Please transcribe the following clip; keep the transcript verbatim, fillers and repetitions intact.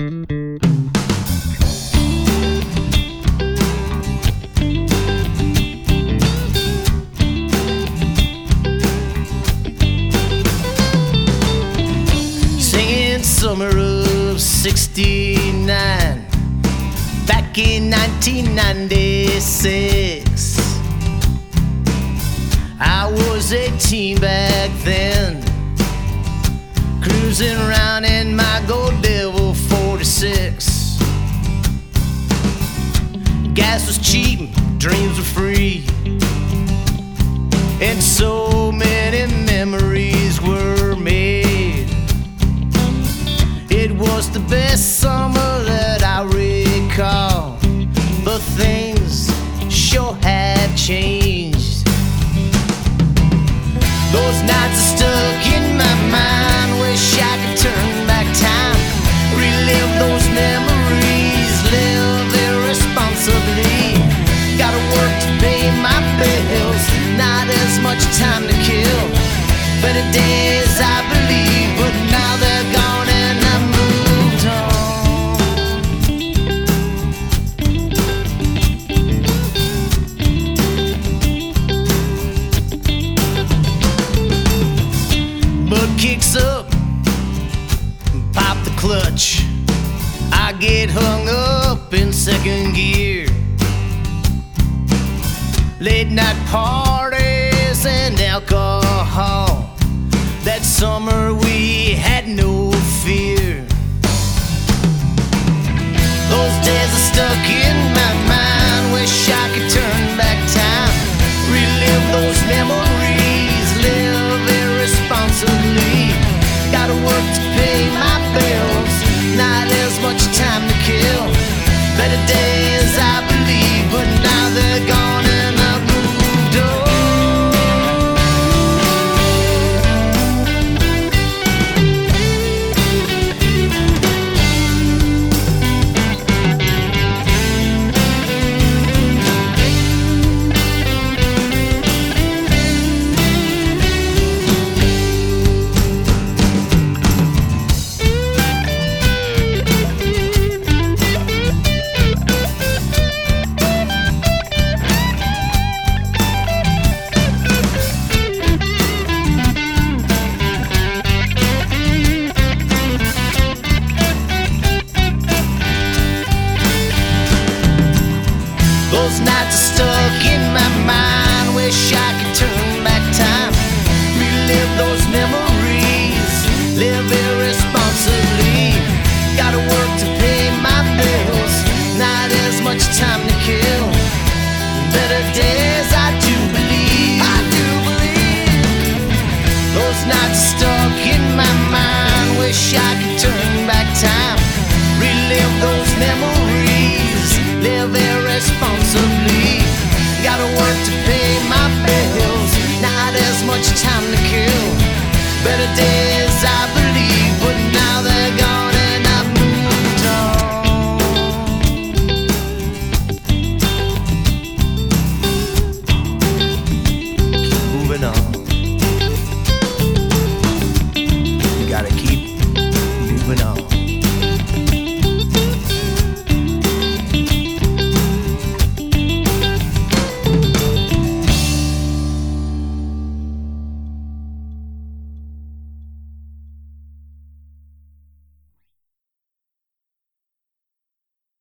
Summer of sixty-nine, back in nineteen ninety-six. I was eighteen back then, cruising around in my Gold Devil forty-six. Gas was cheap, dreams were free, and so many memories were made. It was the best summer that I recall, but things sure have changed. Those nights are stuck in my mind, wish I could turn back time, relive those memories, live irresponsibly. Gotta work to pay my bills, not as much time to kill. Better days I believe, but now they're gone and I moved on. Bud kicks up, pop the clutch, I get hung up in second gear. Late night parties and alcohol, that summer we had no fear. Those days are stuck in my mind, wish I could turn back time, relive those memories, live irresponsibly. Gotta work to pay my bills, not as much time to kill. Better days I believe, but now they're gone and I've moved on. Those nights are stuck in my mind, wish I